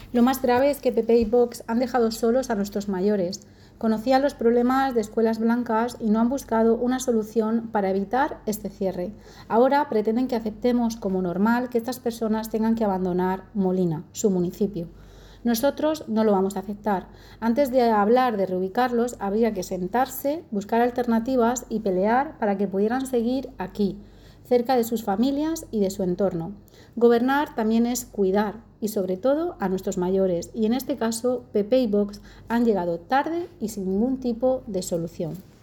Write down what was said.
Lo más grave es que PP y Vox han dejado solos a nuestros mayores. Conocían los problemas de escuelas blancas y no han buscado una solución para evitar este cierre. Ahora pretenden que aceptemos como normal que estas personas tengan que abandonar Molina, su municipio. Nosotros no lo vamos a aceptar. Antes de hablar de reubicarlos, habría que sentarse, buscar alternativas y pelear para que pudieran seguir aquí, cerca de sus familias y de su entorno. Gobernar también es cuidar y sobre todo a nuestros mayores, y en este caso PP y Vox han llegado tarde y sin ningún tipo de solución.